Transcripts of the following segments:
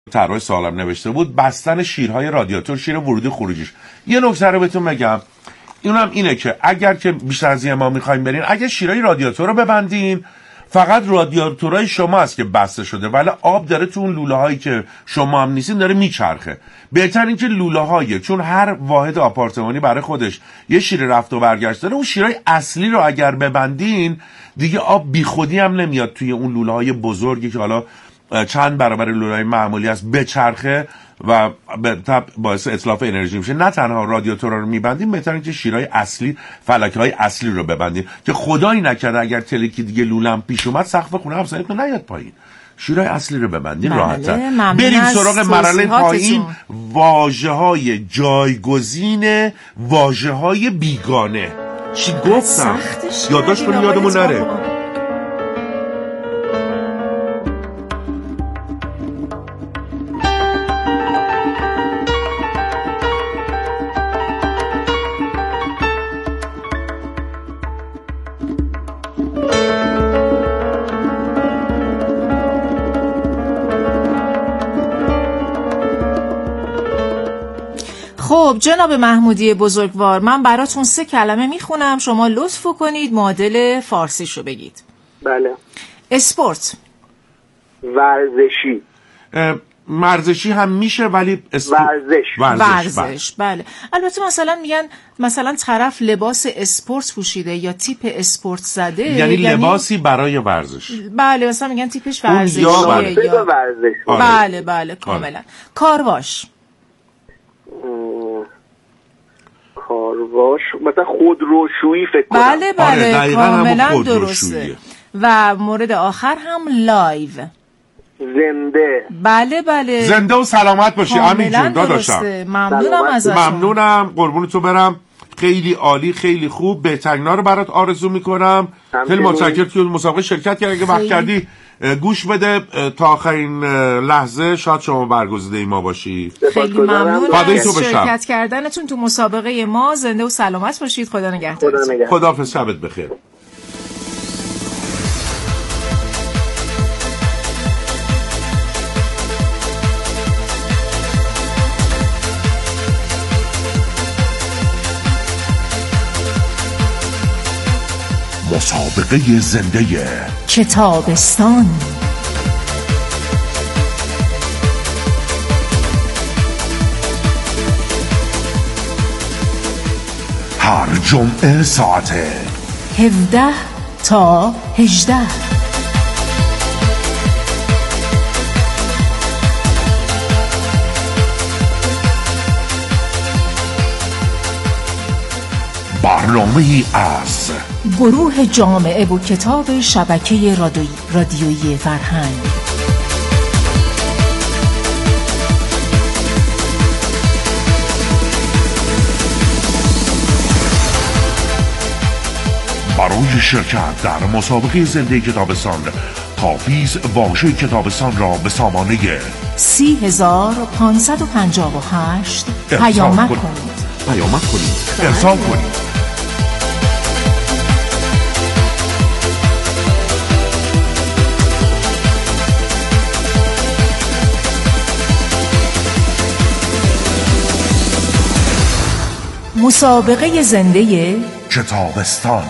طرح سوالم نوشته بود، بستن شیرهای رادیاتور، شیر ورودی خروجیش. یه نکته رو بهتون بگم، اونم اینه که اگر که بیشتر از این ما میخوایم برین، اگر شیرهای رادیاتور رو ببندین، فقط رادیاتورهای شما است که بسته شده، ولی آب داره تو اون لوله هایی که شما هم نیستین داره میچرخه. بهتر این که لوله هایی، چون هر واحد آپارتمانی برای خودش یه شیر رفت و برگشت داره، اون شیرهای اصلی رو اگر ببندین دیگه آب بیخودی هم نمیاد توی اون لوله های بزرگی که حالا چند برابر لوله‌های معمولی است بچرخه و باعث اتلاف انرژی میشه. نه تنها رادیاتورها رو میبندیم، بهتره که شیرهای اصلی، فلکه‌های اصلی رو ببندیم که خدایی نکرده اگر تلکی دیگه لولم پیش اومد سقف خونه همسایه‌تون نیاد پایین. شیرهای اصلی رو ببندیم راحت‌تر. بریم سراغ مرحله پایین، واژه‌های جایگزین واژه‌های بیگانه. چی گفتم؟ یادداشت کنیم یادمون نره. خب جناب محمودی بزرگوار، من براتون 3 کلمه میخونم، شما لطف کنید معادل فارسیشو بگید. بله. اسپورت. ورزشی. ورزشی هم میشه ولی ورزش. بله. البته مثلا میگن مثلا طرف لباس اسپورت پوشیده یا تیپ اسپورت زده، یعنی لباسی برای ورزش. بله، مثلا میگن تیپش ورزشیه یا ورزش. بله کاملا. کارواش. کارواش مثلا خودروشویی فکر کنم. بله کاملا درسته. و مورد آخر هم لایو. زنده. بله زنده و سلامت باشی. امین جون داداشم، ممنونم ازتون. ممنونم، قربون تو برم. خیلی عالی، خیلی خوب. بهترینا رو برات آرزو میکنم. خیلی متشکرم که مسابقه شرکت کردی. اگه وقت کردی گوش بده تا آخرین لحظه، شاید شما برگزیده ما باشی. خیلی ممنون از شرکت کردنتون تو مسابقه ما. زنده و سلامت باشید. خدا نگهدارتون. خداحافظ، شبت بخیر. مسابقه زنده کتابستان. هر جمعه ساعت 17 تا 18. برنامه‌ای از گروه جامعه و کتاب شبکه رادیویی فرهنگ. برای شرکت در مسابقه زنده کتابستان تافیز واژه کتابستان را به سامانه 30558 پیامک کنید. ارسال کنید. مسابقه زنده کتابستان.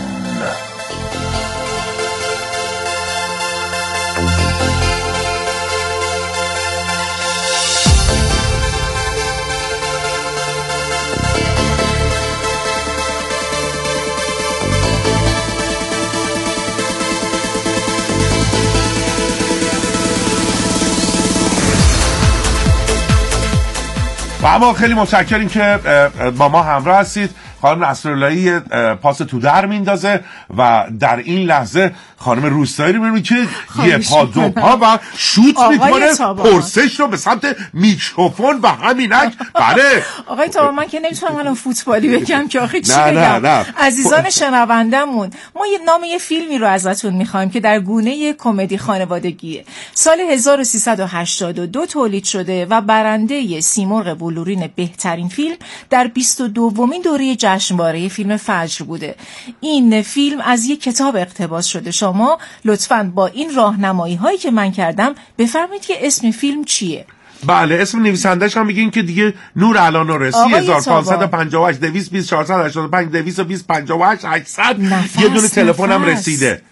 و اما خیلی متشکریم که با ما همراه هستید. خانم نصراللهی پاس تو در میندازه و در این لحظه خانم روستایی رو میبینید که یه پا دو پا و شوت میکنه پرسش رو به سمت میکروفون و همینک. بله آقای تابا، من که نمیتونم الان فوتبالی بگم که آخه چی بگم. عزیزان شنوندمون، ما نام یه فیلمی رو ازتون میخوایم که در گونه کمدی خانوادگیه. سال 1382 تولید شده و برنده سیمرغ بلورین بهترین فیلم در 22مین دوره جشنواره فیلم فجر بوده. این فیلم از یک کتاب اقتباس شده. شما لطفاً با این راهنمایی هایی که من کردم بفرمایید که اسم فیلم چیه؟ بله اسم نویسندش هم میگین که دیگه نور علانورسی 1558 220 485 220 58 800 یه دونه تلفنم رسیده.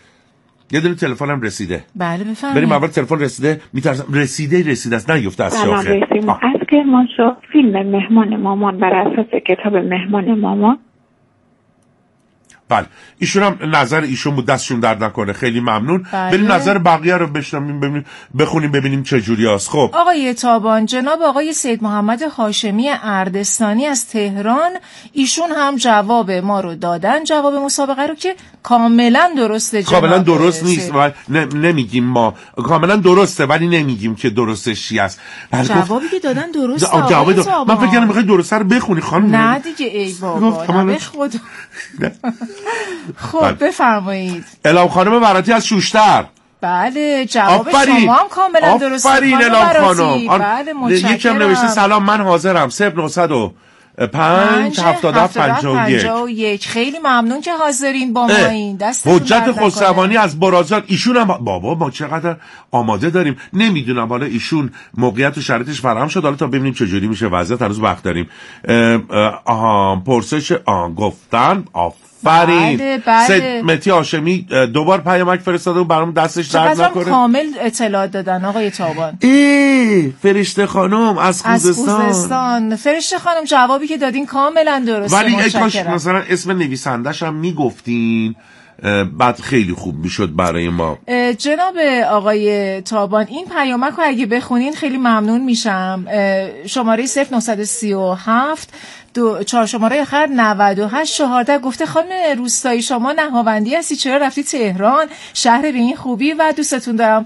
بله بفرمایید. بریم اول تلفن رسیده. میترسم رسیده است نیفته از شاخه. از کرمانشاه فیلم مهمان مامان بر اساس کتاب مهمان مامان. بله ایشون هم نظر ایشون بود، دستشون درد نکنه، خیلی ممنون. بله. بریم نظر بقیه رو بشنویم، بخونیم ببینیم چه جوری است. خب آقای تابان، جناب آقای سید محمد هاشمی اردستانی از تهران، ایشون هم جواب ما رو دادن، جواب مسابقه رو که کاملا درسته. کاملا درست نیست و نمیگیم ما کاملا درسته ولی نمیگیم که درستش چی است. جوابی که دادن درسته. من فکر کنم میخوای درسته رو بخونی خانم. نه دیگه ای بابا نه خود. خب بفرمایید. الهام خانم براتی از شوشتر. بله جواب شما هم کاملا درسته. آفرین الهام خانم. بله متشکرم. یکم نوشته سلام من حاضرم 0905 7751. خیلی ممنون که حاضرین با ما. این دستتون حجت خسروانی از برازیل. ایشون هم بابا ما چقدر آماده داریم. نمیدونم حالا ایشون موقعیت و شرایطش فراهم شد، حالا تا ببینیم چه جوری میشه وضعیت، هنوز وقت داریم. پرسش گفتن آفرین. سید مهدی هاشمی دوبار پیامک فرستاده و برام دستش درد نکنه. کامل اطلاعات دادن آقای تابان. فرشته خانم از خوزستان. فرشته خانم جوابی که دادین کاملا درسته. ولی ای کاش مثلا اسم نویسندش هم میگفتین بعد خیلی خوب میشد برای ما. جناب آقای تابان این پیامک رو اگه بخونین خیلی ممنون میشم. شماره 0937 4 شماره آخر 9814 گفته خانم روستایی شما نهاوندی هستی، چرا رفتی تهران، شهر به این خوبی و دوستتون دارم.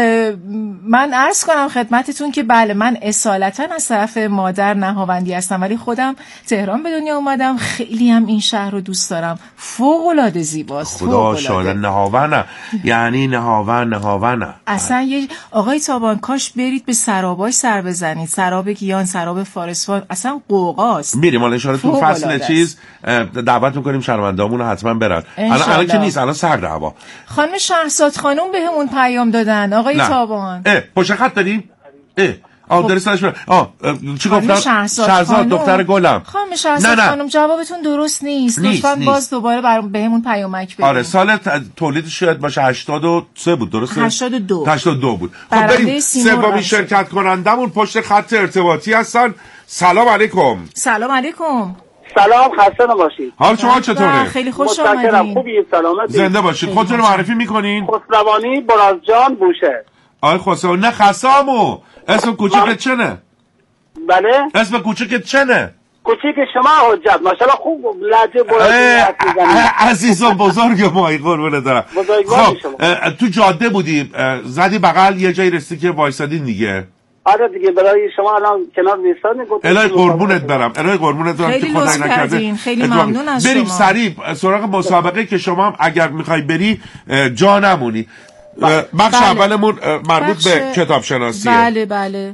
من عرض کنم خدمتتون که بله من اصالتا از طرف مادر نهاوندی هستم ولی خودم تهران به دنیا اومدم، خیلی هم این شهر رو دوست دارم، فوق العاده زیباست. خدا شاید نهاونه یعنی نهاونه اصلا یه آقای تابان کاش برید به سرابای سر بزنید، سراب گیان، سراب فارسوان، اصلا قوقاست. میریم حالا ان شاء الله تو فصل چیز دعوت میکنیم شنوندهامون رو حتما برن. الان که نیست، الان سرد هوا. خانم شهرزاد خانم بهمون پیام دادن آقای تابان. پشت خط داریم. درستش چی گفتم؟ شهرزاد دختر گلم. خانم شهرزاد خانم جوابتون درست نیست. لطفاً باز دوباره بهمون پیامک بدید. آره سال تولیدش شاید باشه 83 بود درسته؟ 82 بود. خب بریم سومین شرکت کنندمون پشت خط ارتباطی هستن. سلام علیکم. سلام علیکم. سلام خسته نباشید. حال شما چطوره؟ خیلی خوش آمدید. خوبی سلامتی. زنده باشید. خودتون رو معرفی میکنین؟ خسروانی برازجان بوشه. آقای خسروانی نه خسامو. اسم کوچیکت چنه؟ بله؟ اسم کوچیکت چنه؟ کوچیک شما حجت ماشاءالله خوب لهجه برازیلی. عزیزم بزرگ ما قربونت برم. خب تو جاده بودی زدی بغل یه جایی رسیدی که وایسادین دیگه. آره دیگه برای شما الان کنار ویستادین گفتم الهی قربونت برم خیلی لطف کردین، خیلی ممنون از شما. بریم سریع سراغ مسابقه که شما هم اگر میخوای بری جا نمونی. بخش اولمون مربوط به کتاب شناسیه. بله.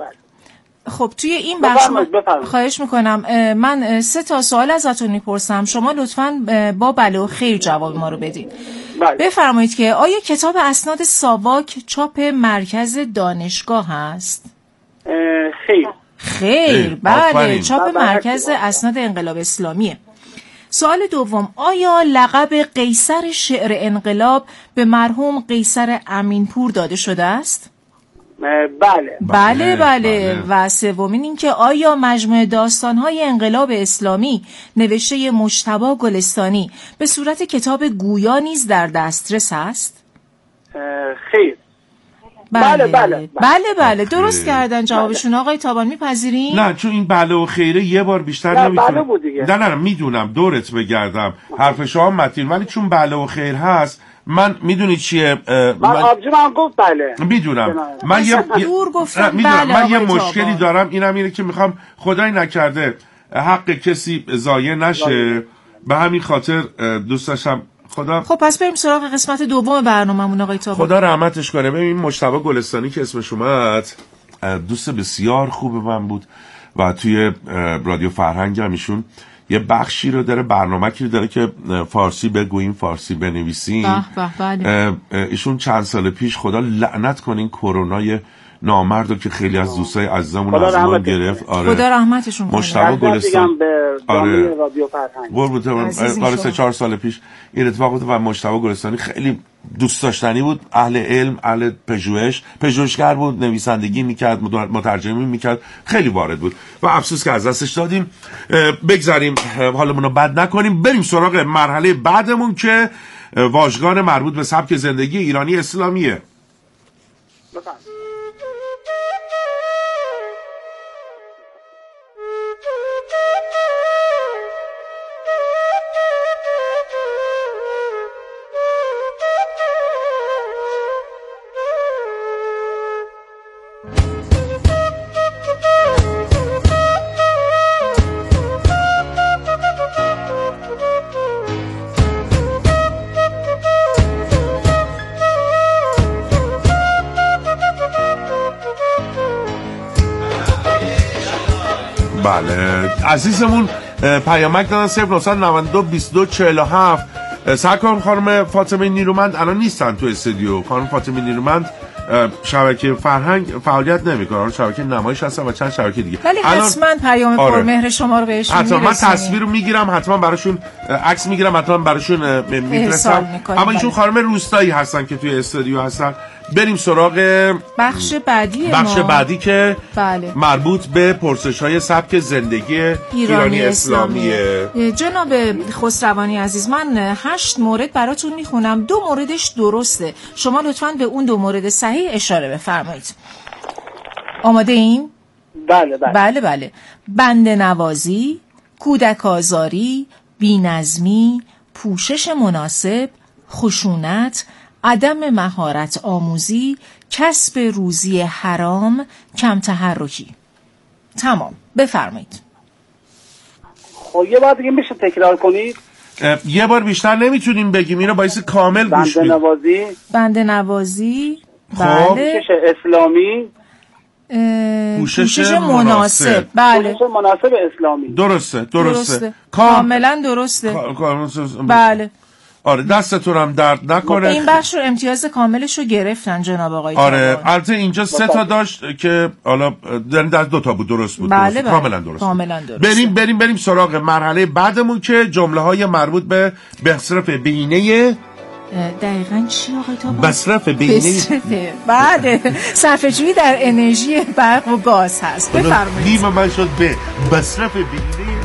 خب توی این بخش خواهش میکنم من 3 تا سوال ازتون میپرسم، شما لطفاً با بله و خیر جواب ما رو بدین. بفرمایید که آیا کتاب اسناد ساواک چاپ مرکز دانشگاه هست؟ خیر بله چاپ مرکز اسناد انقلاب اسلامیه. سوال دوم، آیا لقب قیصر شعر انقلاب به مرحوم قیصر امینپور داده شده است؟ بله. و سومین این که آیا مجموعه داستان‌های انقلاب اسلامی نوشته مجتبی گلستانی به صورت کتاب گویا نیز در دسترس است؟ خیر. بله درست کردن جوابشون. آقای تابان میپذیرین؟ نه چون این بله و خیره یه بار بیشتر نمیتونم. نه میدونم دورت بگردم حرف شما متین، ولی چون بله و خیر هست من میدونی چیه من آبجوام گفت بله میدونم من یه مشکلی دارم، اینم اینه که میخوام خدای نکرده حق کسی ضایع نشه، به همین خاطر دوست داشتم خدا. خب پس بریم سراغ قسمت دوم برنامه‌مون آقای تابان. خدا رحمتش کنه. ببین مجتبی گلستانی که اسمش اومد دوست بسیار خوب من بود و توی رادیو فرهنگ هم ایشون یه بخشی رو داره، برنامه‌ای رو داره که فارسی بگوییم فارسی بنویسیم. بله. ایشون چند سال پیش خدا لعنت کنه این کرونای نامرد که خیلی از دوستای عزیزمون از ما گرفت. آره خدا رحمتشون کنه. مجتبی گلستانی آره رادیو فرهنگ آره 3-4 سال پیش این اتفاق بود و مجتبی گلستانی خیلی دوست داشتنی بود، اهل علم، اهل پژوهشگر بود، نویسندگی میکرد، مترجمی میکرد، خیلی وارد بود و افسوس که از دستش دادیم. بگذاریم حالمون رو بد نکنیم، بریم سراغ مرحله بعدمون که واژگان مربوط به سبک زندگی ایرانی اسلامیه. بله عزیزمون پیامک دادن 0992 22 47. سرکار خانم فاطمه نیرومند الان نیستن تو استودیو. خانم فاطمه نیرومند شبکه فرهنگ فعالیت نمیکنه، شبکه نمایش هستن و چند شبکه دیگه. ولی حتما پیام پرمهر شما رو بهشون حتما من تصویر رو میگیرم، حتما براشون عکس میگیرم، حتما براشون میفرستم. اما ایشون خانم روستایی هستن که توی استودیو هستن. بریم سراغ بخش بعدی که مربوط به پرسش‌های سبک زندگی ایرانی اسلامیه. جناب خسروانی عزیز، من 8 مورد براتون میخونم، 2 موردش درسته، شما لطفاً به اون 2 مورد صحیح اشاره بفرمایید. آماده این؟ بله. بنده نوازی، کودک آزاری، بی‌نظمی، پوشش مناسب، خشونت، عدم مهارت آموزی، کسب روزی حرام، کم تحرکی. تمام، بفرمایید. خب یه بار دیگه میشه تکرار کنید؟ یه بار بیشتر نمیتونیم بگیم، اینو باعث کامل گوش بدیم. بنده نوازی، بله. پوشش اسلامی، پوشش مناسب. بله. پوشش مناسب اسلامی. درسته. کاملا درسته. بله. آره دستتون هم درد نکنه. این بخش رو امتیاز کاملش رو گرفتن جناب آقای. آره البته اینجا 3 تا داشت که حالا در 2 تا بود درست بود. بله. کاملا درست. بریم سراغ مرحله بعدمون که جمله‌های مربوط به مصرف بهینه. دقیقاً چی آقای تا مصرف بهینه؟ بله، صرفه‌جویی در انرژی برق و گاز هست. بفرمایید. نیم من شد به مصرف بهینه.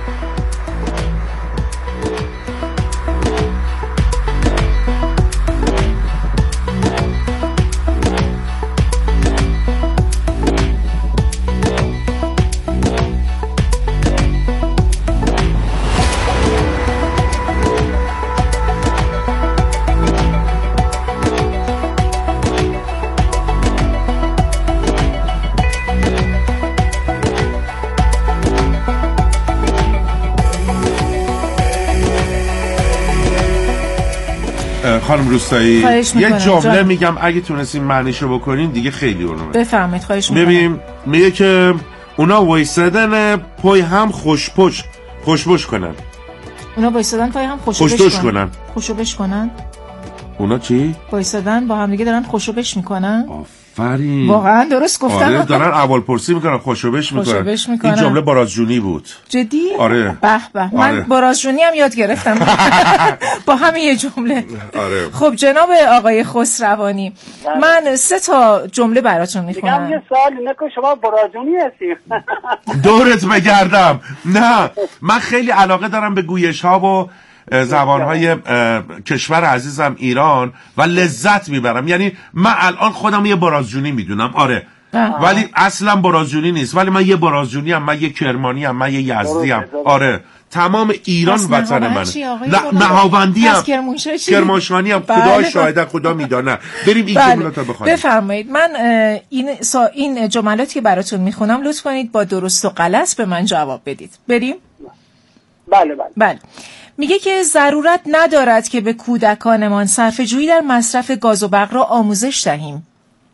خانم روستایی یه جمله میگم اگه تونستیم معنیشو بکنین دیگه خیلی اونو بفرمایید. خواهش میکنم. ببین میگه که اونا وایسادن پای هم خوشبوش کنن. اونا وایسادن پای هم خوشوبش کنن. اونا چی؟ وایسادن با هم دیگه دارن خوشوبش میکنن. آفرین. واقعا درست گفتم. آره دارن احوالپرسی میکنن، خوشوبش میکنن. این جمله برازجونی بود. جدی؟ آره. به من برازجونی هم یاد گرفتم با همین یه جمله. آره. خب جناب آقای خسروانی، من 3 تا جمله براتون میخونم. میگم یه سوال اینه که شما برازجونی هستی؟ دورت بگردم. نه من خیلی علاقه دارم به گویش ها و زبانهای کشور عزیزم ایران و لذت میبرم. یعنی من الان خودم یه برازجونی میدونم، آره ولی اصلا برازجونی نیست، ولی من یه برازجونی هم، من یه کرمانی هم، من یه یزدی هم. آره تمام ایران وطن منه. نهاوندی هم، کرمانشاهی هم. خدا شاهده، خدا میدانه. بریم این جملات رو بخونیم. بفرمایید. من این جملاتی که براتون میخونم لطف کنید با درست و غلط به من جواب بدید. بریم؟ بله. میگه که ضرورت ندارد که به کودکانمان صرفه‌جویی در مصرف گاز و برق را آموزش دهیم.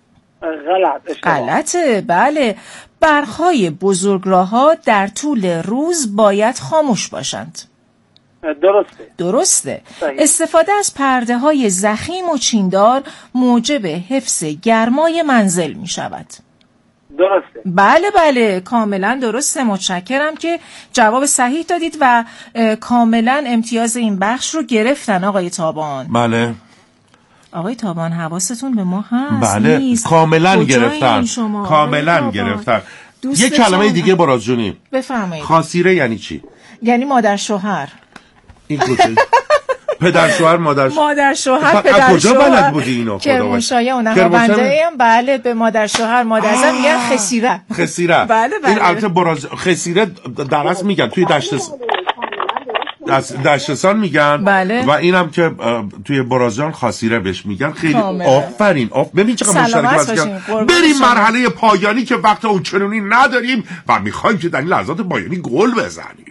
غلطه. بله. برق‌های بزرگراه‌ها در طول روز باید خاموش باشند. درسته. استفاده از پرده های ضخیم و چیندار موجب حفظ گرمای منزل می شود. درسته. بله کاملا درسته. متشکرم که جواب صحیح دادید و کاملا امتیاز این بخش رو گرفتن آقای تابان. بله آقای تابان حواستون به ما هست؟ بله نیست. کاملا گرفتن. کاملا گرفتن. یه کلمه دیگه براز جونی بفرمایید. خاصیره یعنی چی؟ یعنی مادر شوهر. این کجا؟ پدر شوهر مادر شوهر پدر کجا شوهر بلد بودی اینو؟ کرمانشاهی اونها بنده هم. بله به مادر شوهر مادر زن میگن خسیره. بله این البته براز خسیره در اصل میگن توی دشتستان میگن. بله. و اینم که توی برازجان خاصیره بهش میگن. خیلی آفرین. ببین چقدر مشترک هستیم. بریم مرحله پایانی که وقت اون چنونی نداریم و میخوایم که در این لحظات پایانی گل بزنیم.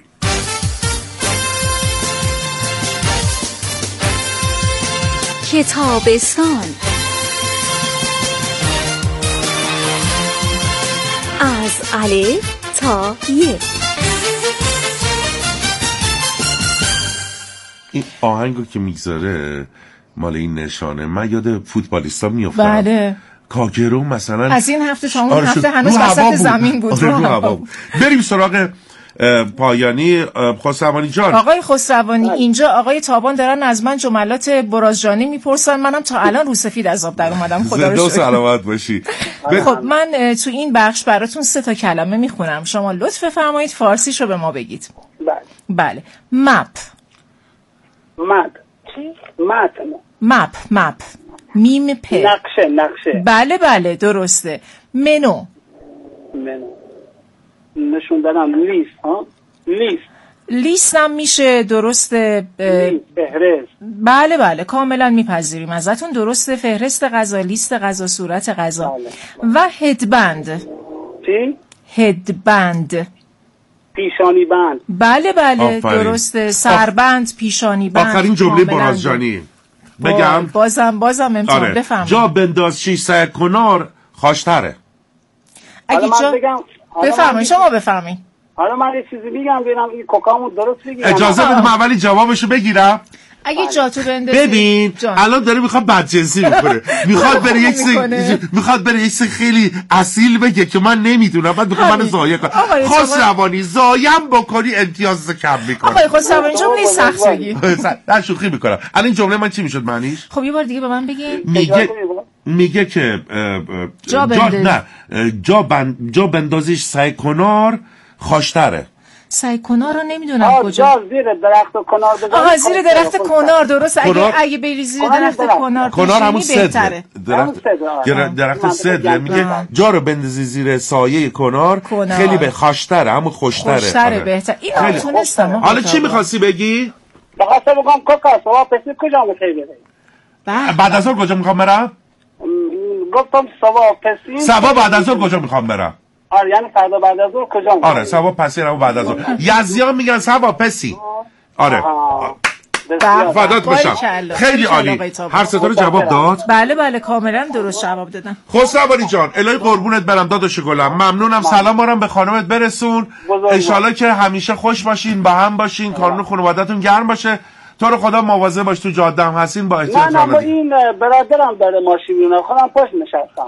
کتابستان از الف تا ی. این آهنگو که میگذاره مال این نشانه من یاد فوتبالیستا میافتم. بله کاگرو مثلا از این هفته تا اون هفته هنوز وسط زمین بود. رو هوا بود. بریم سراغ پایانی. خسروانی جان. آقای خسروانی اینجا آقای تابان دارن از من جملات برازجانی میپرسن. منم تا الان رو سفید از آب در اومدم. خدا رو شکر. سلامت باشی. خب من تو این بخش براتون 3 کلمه میخونم. شما لطف فرمایید فارسیشو به ما بگید. بله. مپ. میم پ. نقشه. بله درسته. منو. نشون دادم. لیست هم میشه. درسته. فهرست. بله کاملا میپذیریم ازتون. درسته. فهرست غذا، لیست غذا، صورت غذا. و هدبند. چی؟ هدبند پیشانی بند. بله درسته. سربند، پیشانی بند. آخرین جمله برازجانی بگم. بازم امتحان. بفرمایید. جا بنداز شیشه کنار خاشتره. اگه جا بفرمایید. شما بفرمایید. حالا من یه چیزی میگم ببینم این کوکامو درست بگیرم. اجازه بده من اولی جوابشو بگیرم. اگه جاتو بندازی. ببین الان داره میخواد بدجنسی میکنه. میخواد بره یک خیلی اصیل بگه که من نمیدونم. بعد میخواد منو ضایع کنه. خسروانی ضایعم بکنی امتیاز کم میکنه. آقای خسروانی جمله سخت بگی. نه شوخی میکنم. الان این جمله من چی میشد معنیش؟ خب یه بار دیگه به من بگی. میگه که جا بندازیش سعی کنار خاشتره. سعی کنار رو نمیدونم کجا. زیر درخت کنار بذاری. زیر درخت کنار. درست. اگه بری زیر درخت کنار همون صدره. درخت صدره. میگه جا رو بندازی زیر سایه کنار خیلی به خاشتره. همون خوشتره. بهتر. اینو تونستم. حالا چی می‌خواستی بگی؟ بخواستم بگم کوکا سوا پسی کجا می‌خوای بری؟ بعد از اون کجا می‌خوام برم؟ گفتم سوا بعد از اون کجا می‌خوام برم؟ آره یعنی فردا بعد از ظهر کجا می‌خوام؟ آره سوا پسی رو بعد از ظهر. یزدیان میگن سوا پسی. آره. فدات بشم. خیلی عالی. هر سه تا رو جواب داد؟ بله کاملا درست جواب دادن. خسروانی جان الهی قربونت برم داداش گلم. ممنونم. سلامارم به خانمت برسون. ان شاءالله که همیشه خوش باشین، با هم باشین، کارون خانواده‌تون گرم باشه. تو رو خدا مواظب باش. تو جاده هم هستین با احتیاط. نه این برادرم داره ماشین میونه. خودم پشت نشستم.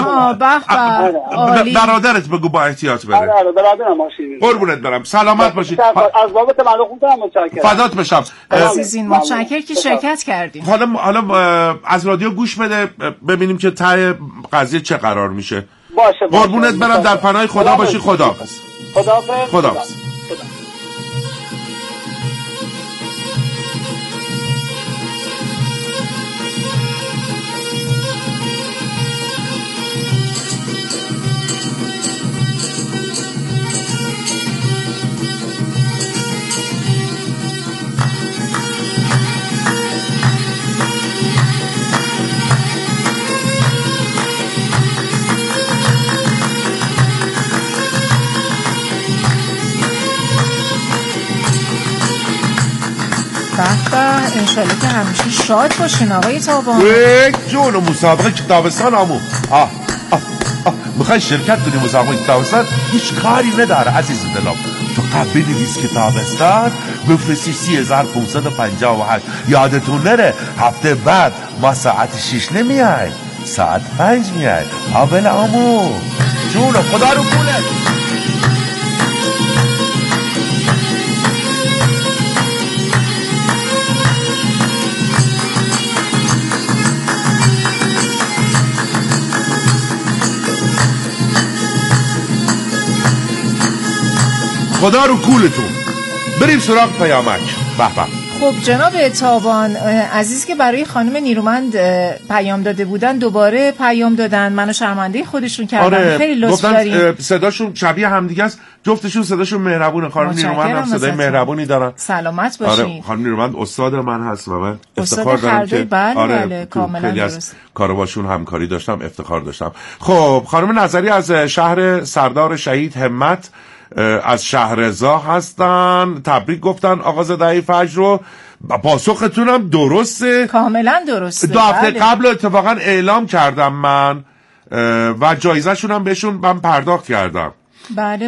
عالی. برادرت بگو با احتیاط بره. آره برادرم ماشین میونه. قربونت برم. سلامت باشید. از بابت معلوم خودم متشکرم. فدات بشم. عزیزین متشکرم که شرکت کردین. حالا از رادیو گوش بده ببینیم که ته قضیه چه قرار میشه. باشه. قربونت برم. در پناه خدا باشی. خداحافظ. انشالله که همیشه شاد باشین آقای تابان. جون مسابقه کتابستان آمو میخوای شرکت کنی مسابقه کتابستان، هیچ کاری نداره عزیز دلم. فقط بنویس کتابستان، بفرستی 3558. یادتون نره هفته بعد ما ساعت 6 نمیای، ساعت 5 میای. آبل آمو جون خدا رو پولت. خدا رو کولتون. بریم سراغ پیامک. به به. خب جناب تابان عزیز که برای خانم نیرومند پیام داده بودن دوباره پیام دادن، منو شرمنده خودشون کردن. آره، خیلی لطف دارین. صداشون شبیه همدیگه است، جفتشون صداشون مهربونه. خانم نیرومند هم صدای مهربونی دارن. سلامت باشین. آره، خانم نیرومند استاد من هست و من افتخار دارم که بله کاملا خیلی درست. از کارا باشون همکاری داشتم، افتخار داشتم. خب خانم نظری از شهر سردار شهید همت از شهرزا هستن، تبریک گفتن آغاز دهه فجر رو. پاسختونم درسته، کاملا درسته. 2 هفته قبل اتفاقا اعلام کردم من و جایزه شونم بهشون من پرداخت کردم. بله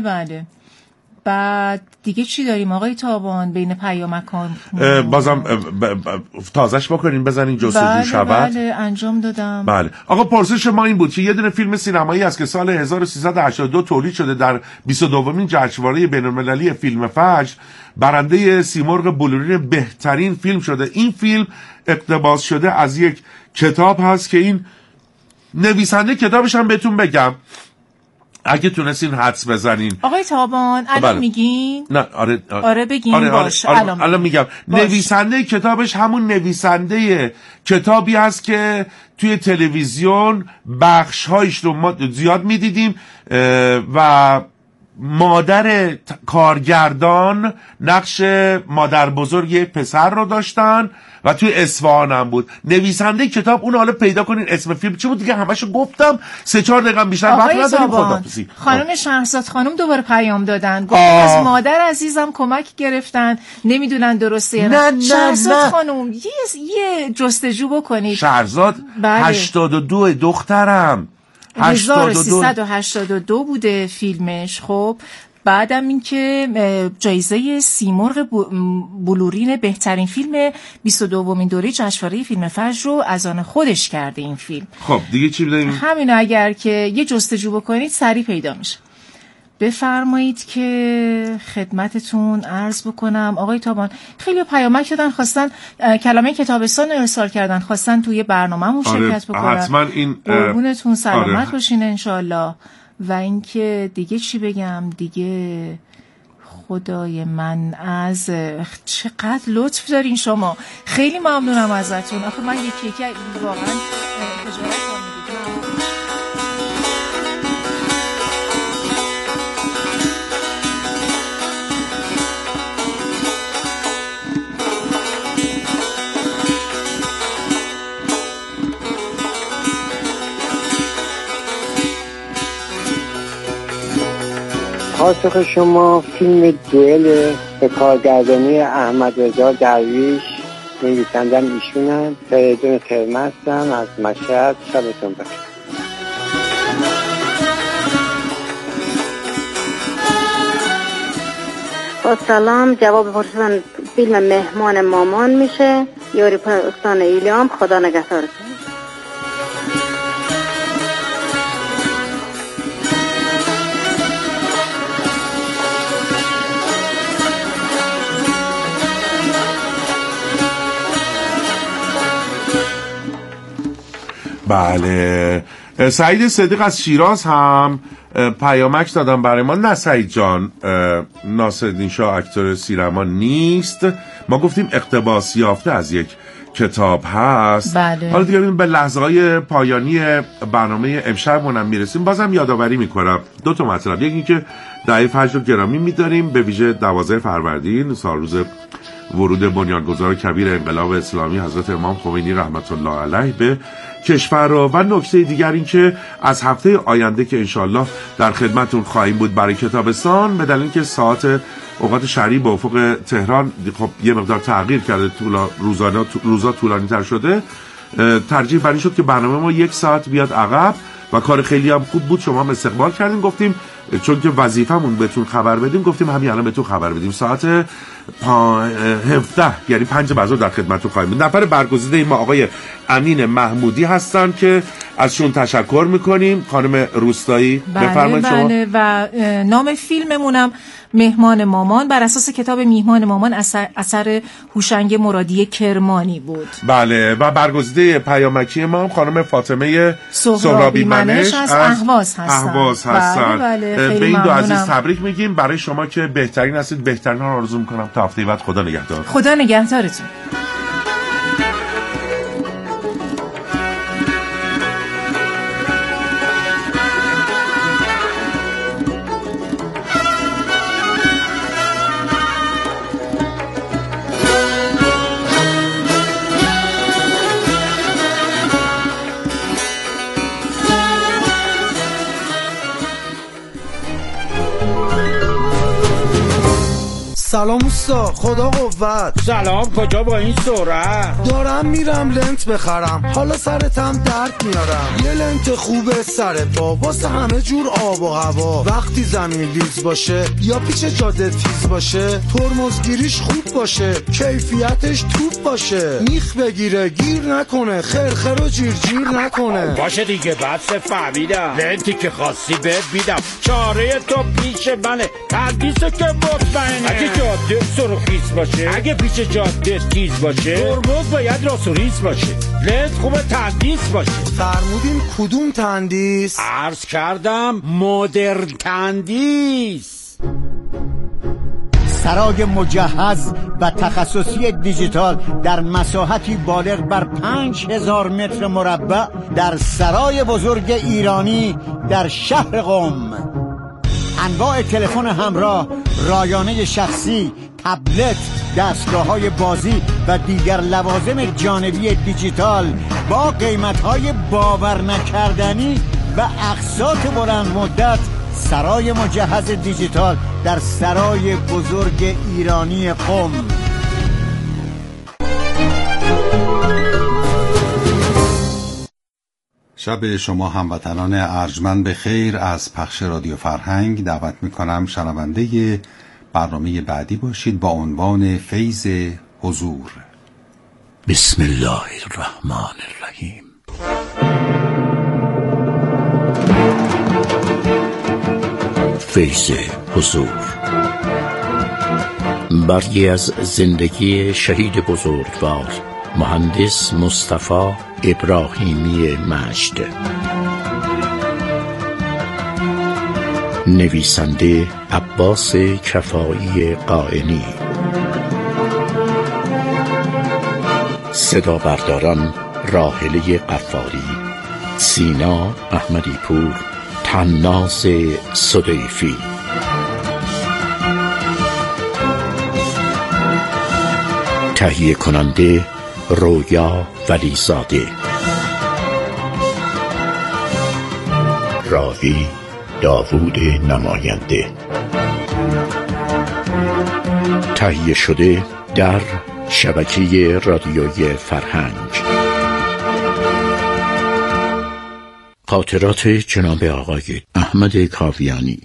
بعد دیگه چی داریم آقای تابان بین پیامکان؟ بازم تازهش بکنین بزنین جستجو شود. بله انجام دادم. بله آقا، پرسش ما این بود که یه دونه فیلم سینمایی است که سال 1382 تولید شده در 22مین جشنواره بین‌المللی فیلم فجر، برنده سیمرغ بلورین بهترین فیلم شده. این فیلم اقتباس شده از یک کتاب هست که این نویسنده کتابش هم بهتون بگم اگه تونستین حدس بزنین. آقای تابان الان میگین؟ نه آره بگین. باش الان میگم. نویسنده کتابش همون نویسنده کتابی هست که توی تلویزیون بخش‌هایش رو ما زیاد میدیدیم و مادر کارگردان نقش مادر بزرگ پسر رو داشتن و توی اصفهان هم بود. نویسنده کتاب اون حالا پیدا کنین اسم فیلم چی بود دیگه، همشو گفتم. 3-4 دقیقه بیشتر وقت نداریم. خداحافظی. خانم شهرزاد خانم دوباره پیام دادن، گفتن از مادر عزیزم کمک گرفتن، نمیدونن درسته یا نه. شهرزاد خانم یه جستجو بکنید. شهرزاد 82 دخترم 1382 بوده فیلمش. خب بعدم این که جایزه سیمرغ بلورین بهترین فیلم 22مین دوره جشنواره فیلم فجر رو از آن خودش کرده این فیلم. خب دیگه چی بدیم؟ همین اگر که یه جستجو بکنید سریع پیدا میشه. بفرمایید که خدمتتون عرض بکنم آقای تابان. خیلی پیامک دادن خواستن کلمه کتابستان رو ارسال کردن، خواستن توی برنامه‌مون شرکت بکنن. حتما این قربونتون سلامت باشین انشالله. و اینکه دیگه چی بگم دیگه، خدای من از چقدر لطف دارین شما، خیلی ممنونم ازتون. آخه من یکی واقعا خجالت پاسخ شما فیلم دوئل به کارگردانی احمد رضا درویش، نویسنده‌ام ایشونن. فریدون خرمه هستم از مشهد. شبتون بخیر. با سلام، جواب پرسیدن فیلم مهمان مامان میشه. یاری استان ایلیام. خدا نگهدارتون. بله سعید صدیق از شیراز هم پیامک دادم برای ما. نه سعید جان، ناصرالدین شاه اکتور سینما نیست، ما گفتیم اقتباس یافته از یک کتاب هست. بله. حالا دیگه به لحظه‌های پایانی برنامه امشبمونم میرسیم. بازم یادآوری میکنم 2 تا مطلب. یکی که دهه فجر رو گرامی میداریم به ویژه 12 فروردین، سال روز ورود بنیانگذار کبیر انقلاب اسلامی حضرت امام خمینی رحمت الله علیه به کشور رو. و نکته دیگر این که از هفته آینده که انشالله در خدمتون خواهیم بود برای کتابستان، به دلیل که ساعت اوقات شهری به افق تهران خب یه مقدار تغییر کرده، روزا طولانی تر شده، ترجیح بر این شد که برنامه ما 1 ساعت بیاد عقب و کار خیلی هم خوب بود. شما هم استقبال کردیم، گفتیم چون که وظیفمون بهتون خبر بدیم، گفتیم همین الان بهتون خبر بدیم. ساعت 17 یعنی 5 بعد در خدمتتون خواهیم بود. نفر برگزیده ما آقای امین محمودی هستن که ازشون تشکر میکنیم. خانم روستایی بفرمایید شما. بله و نام فیلممونم مهمان مامان بر اساس کتاب میهمان مامان اثر هوشنگ مرادی کرمانی بود. بله و برگزیده پیامکی ما هم خانم فاطمه سهرابی منش از اهواز هستن. بله به این دو عزیز تبریک میگیم. برای شما که بهترین هستید، بهترین ها رو آرزو میکنم. تا هفته بعد خدا نگهدار. خدا نگهدارتون. سلام اوستا، خدا قوت. سلام، کجا با این سرعت؟ دارم میرم لنت بخرم، حالا سرتم درد میارم. یه لنت خوبه سر پا واسه همه جور آب و هوا. وقتی زمین لیز باشه یا پیچ جاده تیز باشه، ترمزگیریش خوب باشه، کیفیتش توپ باشه، میخ بگیره گیر نکنه، خرخر و جیر نکنه. باشه دیگه، بس فهمیدم. لنتی که خواستی بهت میدم، چاره تو پیش منه، تندیسه که مطمئنه. اگه جاده سرخیز باشه، اگه پیچ جاده تیز باشه، ترمز باید راست و ریز باشه، لنت خوبه تندیس باشه. فرمودین کدوم تندیس؟ عرض کردم مدرن تندیس. سرای مجهز و تخصصی دیجیتال در مساحتی بالغ بر 5000 متر مربع در سرای بزرگ ایرانی در شهر قم. انواع تلفن همراه، رایانه شخصی، تبلت، دستگاه‌های بازی و دیگر لوازم جانبی دیجیتال با قیمت‌های باور نکردنی و اقساط بلند مدت. سرای مجهز دیجیتال در سرای بزرگ ایرانی قم. شب شما هموطنان ارجمند به خیر. از پخش رادیو فرهنگ دعوت میکنم شنونده برنامه بعدی باشید با عنوان فیض حضور. بسم الله الرحمن الرحیم. فیض حضور. برگی از زندگی شهید بزرگوار مهندس مصطفی ابراهیمی مجد. نویسنده عباس کفایی قائنی. صدا برداران راحله قفاری، سینا احمدی پور، طناز صدیفی. تهیه کننده رویا ولیزاده. راوی داوود نماینده. تهیه شده در شبکه رادیوی فرهنگ. خاطرات جناب آقای احمد کاویانی.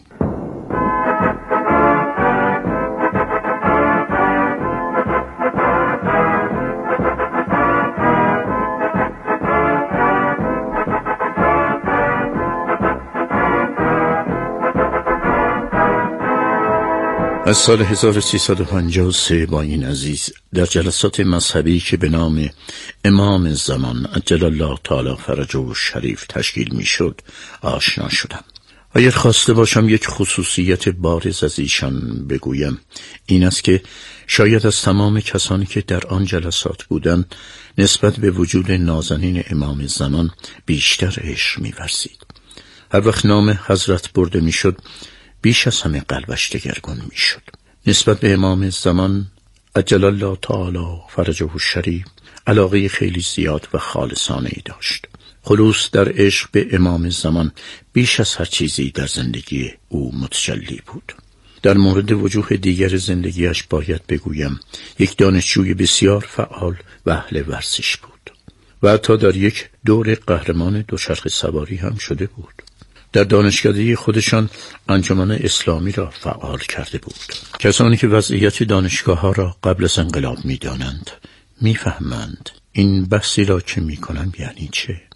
از سال 1353 با این عزیز در جلسات مذهبی که به نام امام زمان عجل الله تعالی فرجه الشریف تشکیل می شد آشنا شدم. اگر خواسته باشم یک خصوصیت بارز از ایشان بگویم، این است که شاید از تمام کسانی که در آن جلسات بودند نسبت به وجود نازنین امام زمان بیشتر عشق می ورزید. هر وقت نام حضرت برده می شد بیش از همه قلبش دگرگون می شد. نسبت به امام زمان عجل الله تعالی فرجه الشریف علاقه خیلی زیاد و خالصانه ای داشت. خلوص در عشق به امام زمان بیش از هر چیزی در زندگی او متجلی بود. در مورد وجوه دیگر زندگیش باید بگویم یک دانشجوی بسیار فعال و اهل ورزش بود. و حتی در یک دور قهرمان دوچرخه سواری هم شده بود. در دانشکده خودشان انجمن اسلامی را فعال کرده بود. کسانی که وضعیت دانشگاه ها را قبل از انقلاب می دانند می فهمند این بحثی را که می کنم یعنی چه.